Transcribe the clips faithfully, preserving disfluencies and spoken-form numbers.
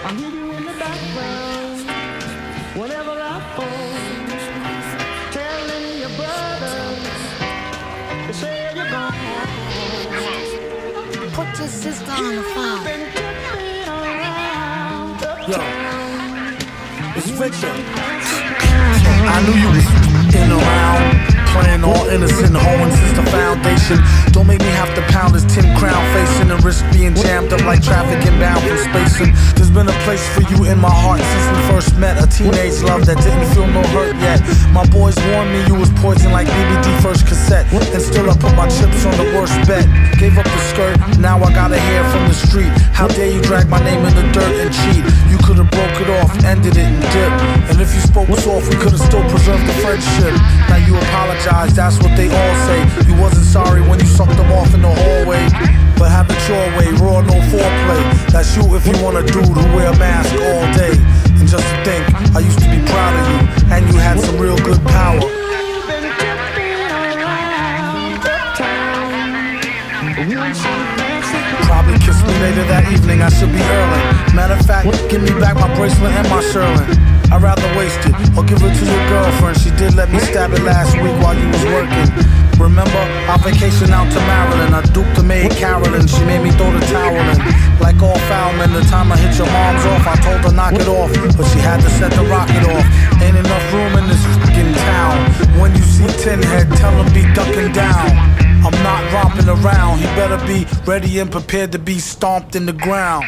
I hear you in the background whenever I phone, telling your brother to say you're gone. Put your sister on the phone. Yo, it's Victor. I knew you was in around, playing all innocent, hoeing since the foundation. Don't make me have to pound this tin crown, facing the risk being jammed up like traffic inbound from spacing. There's been a place for you in my heart since we first met. A teenage love that didn't feel no hurt yet. My boys warned me you was poison like B B D first cassette, and still I put my chips on the worst bet. Gave up the skirt, now I got a hair from the street. How dare you drag my name in the dirt and cheat? You could've broke it off, ended it and dipped. And if you spoke soft, we could've still preserved the friendship. Now you apologize, that's what they all say. You wasn't sorry when you sucked them off in the hallway, but have it your way, raw, no foreplay. That's you if you want a dude who wear a mask all day. And just to think, I used to be proud of you, and you had some real good power. Probably kiss me later that evening, I should be early. Matter of fact, give me back my bracelet and my Sherlin. I'd rather waste it, or give it to your girlfriend. She did let me stab it last week while you was working. Remember, our vacation out to Maryland, I duped the maid Carolyn. She made me throw the towel in. Like all foul men, the time I hit your mom's off, I told her knock it off, but she had to set the rocket off. Ain't enough room in this fucking town. When you see Tin Head, tell him be ducking down. I'm not romping around, he better be ready and prepared to be stomped in the ground.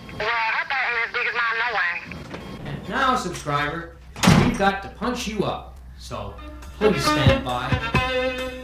And now, subscriber, we've got to punch you up, so please stand by.